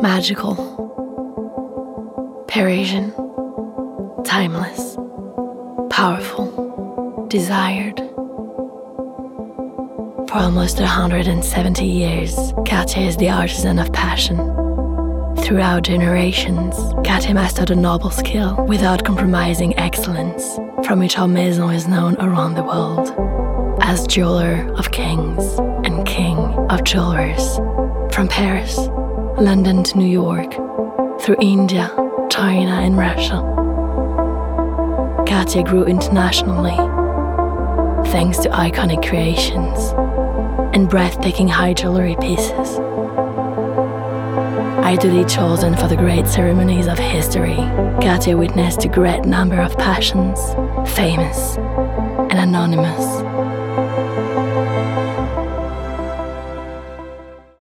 Magical, Parisian, timeless, powerful, desired. For almost 170 years, Cartier is the artisan of passion. Throughout generations, Cartier mastered a noble skill without compromising excellence, from which our maison is known around the world as jeweler of kings and king of jewelers. From Paris, London to New York, through India, China and Russia, Cartier grew internationally thanks to iconic creations and breathtaking high jewelry pieces. Ideally chosen for the great ceremonies of history, Cartier witnessed a great number of passions, famous and anonymous,